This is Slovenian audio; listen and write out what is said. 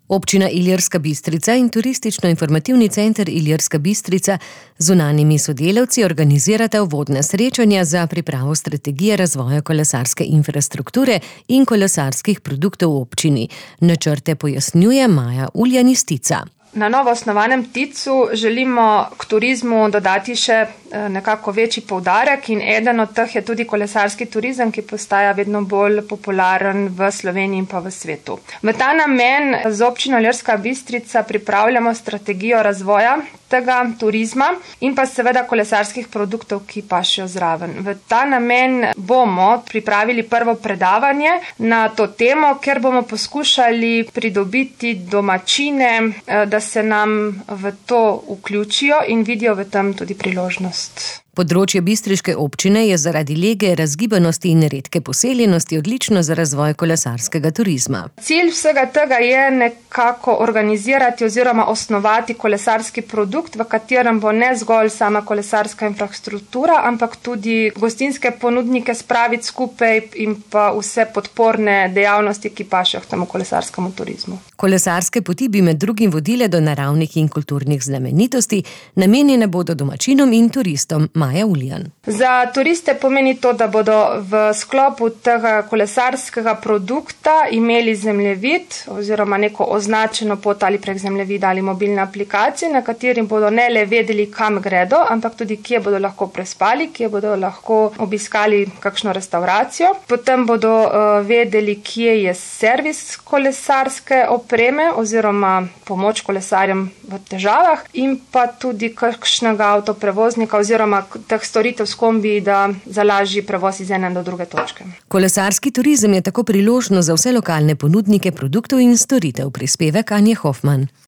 Občina Ilirska Bistrica in turistično-informativni center Ilirska Bistrica z zunanjimi sodelavci organizirata uvodna srečanja za pripravo strategije razvoja kolesarske infrastrukture in kolesarskih produktov v občini. Načrte pojasnjuje Maja Uljan-Istica. Na novo osnovanem TIC-u želimo k turizmu dodati še nekako večji poudarek in eden od teh je tudi kolesarski turizem, ki postaja vedno bolj popularen v Sloveniji in pa v svetu. V ta namen z občino Ilirska Bistrica pripravljamo strategijo razvoja tega turizma in pa seveda kolesarskih produktov, ki pašejo zraven. V ta namen bomo pripravili prvo predavanje na to temo, ker bomo poskušali pridobiti domačine, da se nam v to vključijo in vidijo v tem tudi priložnost. Področje bistriške občine je zaradi lege, razgibanosti in redke poseljenosti odlično za razvoj kolesarskega turizma. Cilj vsega tega je nekako organizirati oziroma osnovati kolesarski produkt, v katerem bo ne zgolj sama kolesarska infrastruktura, ampak tudi gostinske ponudnike spraviti skupaj in pa vse podporne dejavnosti, ki pašejo k temu kolesarskemu turizmu. Kolesarske poti bi med drugim vodile do naravnih in kulturnih znamenitosti, namenjene bodo domačinom in turistom. Maja Uljan. Za turiste pomeni to, da bodo v sklopu tega kolesarskega produkta imeli zemljevid oziroma neko označeno pot ali prek zemljevida ali mobilne aplikacije, na kateri bodo ne le vedeli, kam gredo, ampak tudi, kje bodo lahko prespali, kje bodo lahko obiskali kakšno restauracijo. Potem bodo vedeli, kje je servis kolesarske opreme oziroma pomoč kolesarjem v težavah in pa tudi kakšnega avtoprevoznika oziroma teh storitev s kombiji, da za lažji prevoz iz ene do druge točke. Kolesarski turizem je tako priložnost za vse lokalne ponudnike produktov in storitev. Prispevek Anje Hofman.